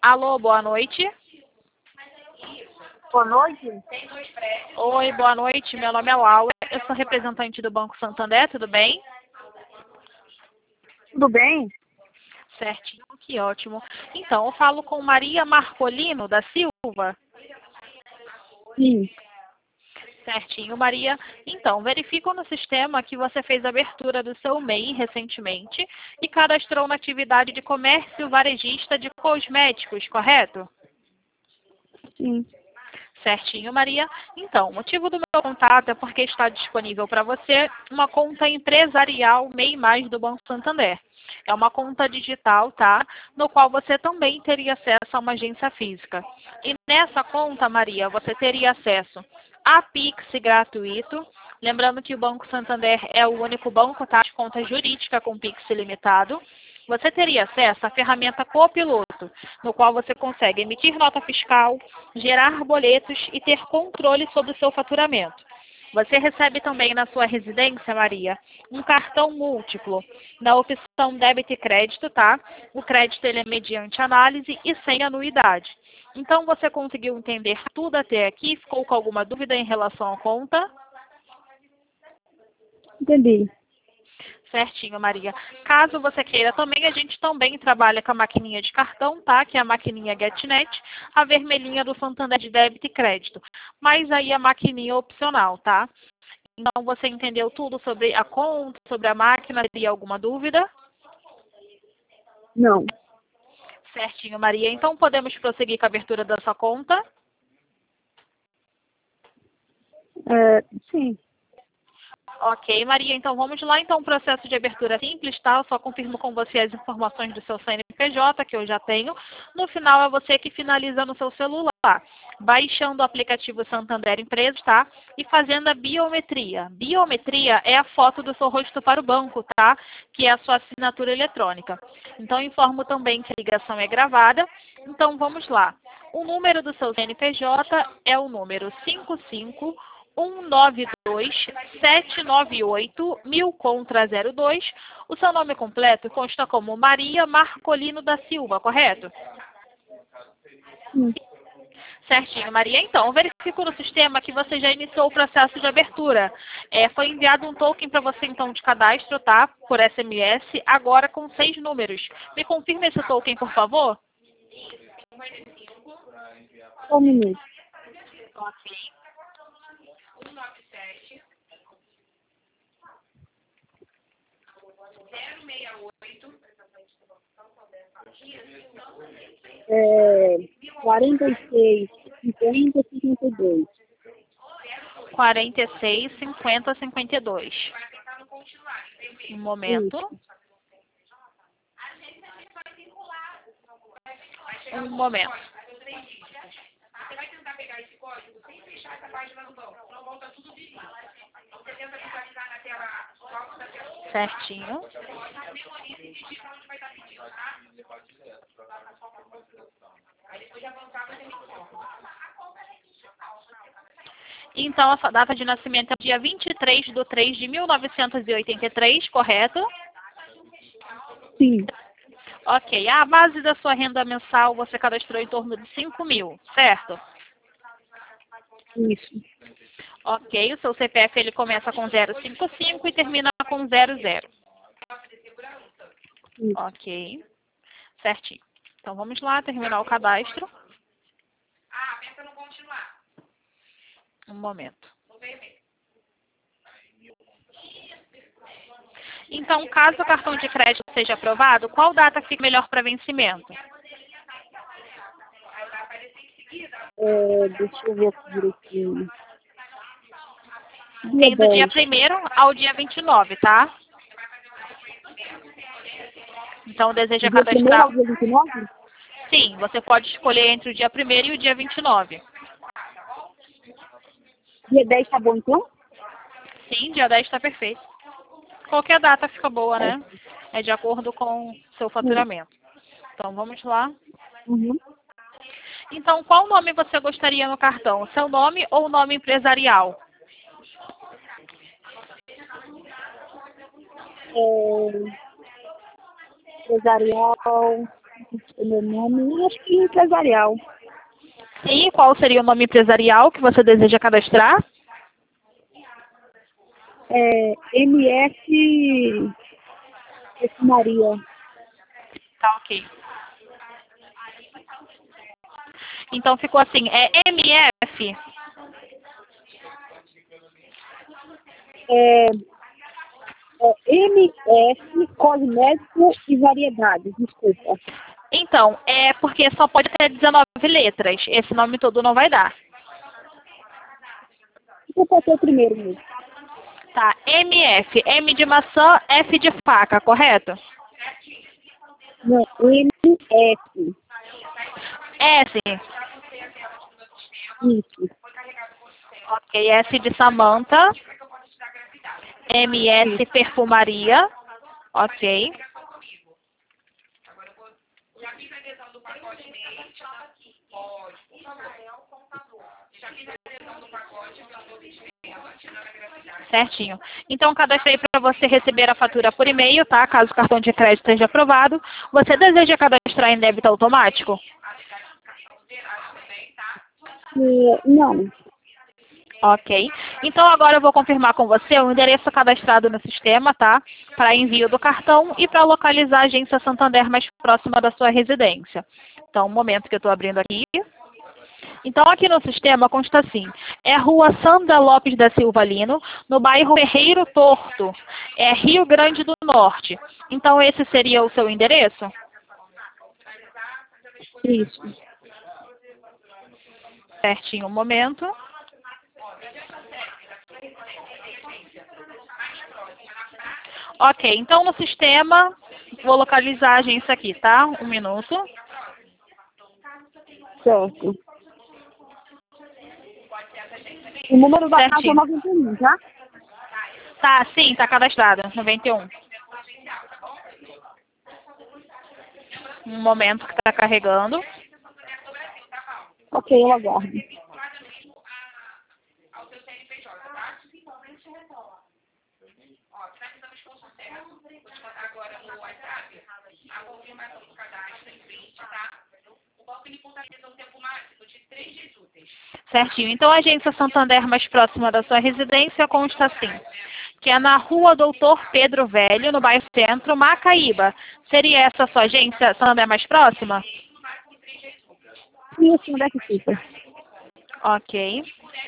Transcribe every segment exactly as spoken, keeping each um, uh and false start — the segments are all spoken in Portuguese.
Alô, boa noite. Boa noite. Oi, boa noite. Meu nome é Laura. Eu sou representante do Banco Santander, tudo bem? Tudo bem? Certinho, que ótimo. Então, eu falo com Maria Marcolino da Silva. Sim. Certinho, Maria. Então, verifico no sistema que você fez a abertura do seu M E I recentemente e cadastrou na atividade de comércio varejista de cosméticos, correto? Sim. Certinho, Maria. Então, o motivo do meu contato é porque está disponível para você uma conta empresarial M E I Mais do Banco Santander. É uma conta digital, tá? No qual você também teria acesso a uma agência física. E nessa conta, Maria, você teria acesso a Pix gratuito. Lembrando que o Banco Santander é o único banco, tá, de conta jurídica com Pix ilimitado. Você teria acesso à ferramenta Copiloto, no qual você consegue emitir nota fiscal, gerar boletos e ter controle sobre o seu faturamento. Você recebe também na sua residência, Maria, um cartão múltiplo, na opção débito e crédito, tá? O crédito ele é mediante análise e sem anuidade. Então, você conseguiu entender tudo até aqui? Ficou com alguma dúvida em relação à conta? Entendi. Certinho, Maria. Caso você queira também, a gente também trabalha com a maquininha de cartão, tá? Que é a maquininha GetNet, a vermelhinha do Santander de débito e crédito. Mas aí a maquininha é opcional, tá? Então, você entendeu tudo sobre a conta, sobre a máquina? Teria alguma dúvida? Não. Certinho, Maria. Então, podemos prosseguir com a abertura da sua conta? É, sim. Ok, Maria, então vamos lá. Então, o processo de abertura simples, tá? Eu só confirmo com você as informações do seu C N P J, que eu já tenho. No final, é você que finaliza no seu celular, baixando o aplicativo Santander Empresas, tá? E fazendo a biometria. Biometria é a foto do seu rosto para o banco, tá? Que é a sua assinatura eletrônica. Então, informo também que a ligação é gravada. Então, vamos lá. O número do seu C N P J é o número cinco cinco um nove dois sete nove oito mil contra zero dois. O seu nome completo consta como Maria Marcolino da Silva, correto? Sim. Certinho, Maria. Então, verifico no sistema que você já iniciou o processo de abertura. É, foi enviado um token para você, então, de cadastro, tá? Por S M S, agora com seis números. Me confirme esse token, por favor? Um minuto. Ok. É, quarenta e seis, cinquenta, cinquenta e dois. quarenta e seis, cinquenta, cinquenta e dois. Um momento. Isso. Um momento. Certinho. Então, a sua data de nascimento é dia vinte e três de três de mil novecentos e oitenta e três, correto? Sim. Ok. A base da sua renda mensal você cadastrou em torno de cinco mil, certo? Isso. Ok. O seu C P F ele começa com zero cinco cinco e termina com zero zero. Isso. Ok. Certinho. Então, vamos lá, terminar o cadastro. Um momento. Então, caso o cartão de crédito seja aprovado, qual data fica melhor para vencimento? É, deixa eu ver aqui direitinho. Dia Tem do dia dez. primeiro ao dia vinte e nove, tá? Então, deseja Dia primeiro cadastrar? ao dia vinte e nove? Sim, você pode escolher entre o dia primeiro e o dia vinte e nove. Dia dez tá bom então? Sim, dia dez está perfeito. Qualquer data fica boa, É. né? É de acordo com o seu Sim. faturamento. Então, vamos lá. Uhum. Então, qual nome você gostaria no cartão? Seu nome ou nome empresarial? É, empresarial. O meu nome, acho que empresarial. Sim, qual seria o nome empresarial que você deseja cadastrar? É M F Maria. Tá, ok. Então ficou assim, é M F. É, é M F Cosmético e Variedades, desculpa. Então, é porque só pode ter dezenove letras. Esse nome todo não vai dar. Deixa eu ser o primeiro mesmo. Tá, M F. M de maçã, F de faca, correto? Não, M F. S. Isso. Ok, S de Samantha. M S Perfumaria. Ok. Certinho. Então, cadastrei para você receber a fatura por e-mail, tá? Caso o cartão de crédito seja aprovado. Você deseja cadastrar em débito automático? É, não. Ok. Então, agora eu vou confirmar com você o endereço cadastrado no sistema, tá? Para envio do cartão e para localizar a agência Santander mais próxima da sua residência. Então, um momento que eu estou abrindo aqui. Então, aqui no sistema consta assim, é Rua Sandra Lopes da Silva Lino, no bairro Ferreiro Torto, é Rio Grande do Norte. Então, esse seria o seu endereço? Isso. Certinho, um momento. Ok, então no sistema, vou localizar a agência aqui, tá? Um minuto. Certo. O número da casa é Certinho. noventa e um, tá? Tá, sim, tá cadastrado, noventa e um. Um momento que tá carregando. Ok, eu aguardo. Certinho. Então, a agência Santander mais próxima da sua residência consta assim, que é na Rua Doutor Pedro Velho, no bairro Centro, Macaíba. Seria essa a sua agência Santander mais próxima? Isso, onde é que fica? Ok.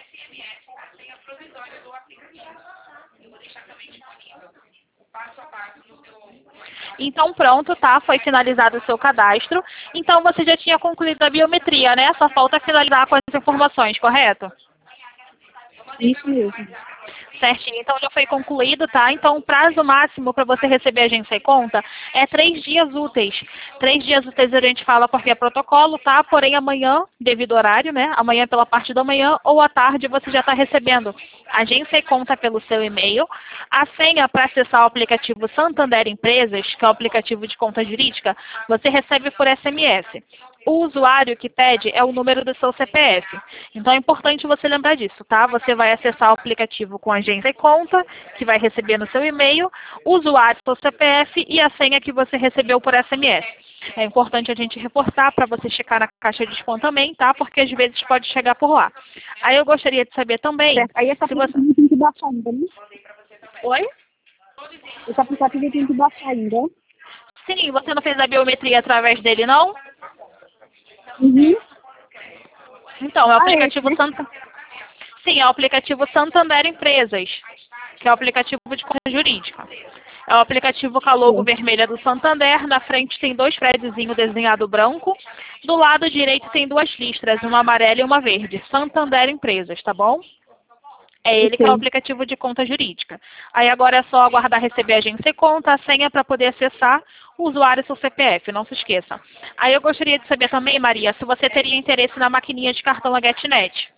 Então, pronto, tá? Foi finalizado o seu cadastro. Então, você já tinha concluído a biometria, né? Só falta finalizar com as informações, correto? Isso mesmo. Certinho. Então, já foi concluído, tá? Então, o prazo máximo para você receber a agência e conta é três dias úteis. Três dias úteis a gente fala porque é protocolo, tá? Porém, amanhã, devido ao horário, né? Amanhã pela parte da manhã ou à tarde você já está recebendo agência e conta pelo seu e-mail. A senha para acessar o aplicativo Santander Empresas, que é o aplicativo de conta jurídica, você recebe por S M S. O usuário que pede é o número do seu C P F. Então é importante você lembrar disso, tá? Você vai acessar o aplicativo com agência e conta, que vai receber no seu e-mail, o usuário, seu C P F e a senha que você recebeu por S M S. É importante a gente reportar para você checar na caixa de spam também, tá? Porque às vezes pode chegar por lá. Aí eu gostaria de saber também... Certo. Aí esse se você... aplicativo tem que baixar ainda, né? Oi? Esse aplicativo tem que baixar ainda. Sim, você não fez a biometria através dele, não? Uhum. Então, é o Ah, aplicativo é, né? Santa... Sim, é o aplicativo Santander Empresas, que é o aplicativo de conta jurídica. É o aplicativo com a logo Certo. vermelha do Santander. Na frente tem dois prédiozinhos desenhado branco. Do lado direito tem duas listras, uma amarela e uma verde. Santander Empresas, tá bom? É ele que é o Ok. aplicativo de conta jurídica. Aí agora é só aguardar receber a agência e conta, a senha para poder acessar o usuário e seu C P F, não se esqueça. Aí eu gostaria de saber também, Maria, se você teria interesse na maquininha de cartão da GetNet.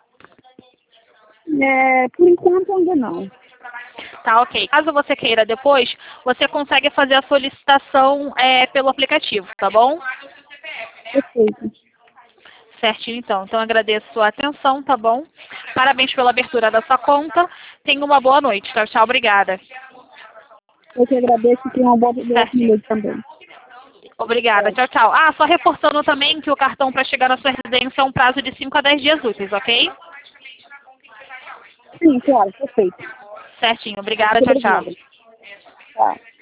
É, por enquanto ainda não. Tá, ok. Caso você queira depois, você consegue fazer a solicitação é, pelo aplicativo, tá bom? Perfeito. Certinho, então. Então, agradeço a sua atenção, tá bom? Parabéns pela abertura da sua conta. Tenha uma boa noite. Tchau, tchau. Obrigada. Eu que agradeço e tenho uma boa boa Certinho. noite também. Obrigada, tchau, tchau. Ah, só reforçando também que o cartão para chegar na sua residência é um prazo de cinco a dez dias úteis, ok? Sim, claro, perfeito. Certinho, obrigada, Muito tchau, tchau. obrigada. Tá.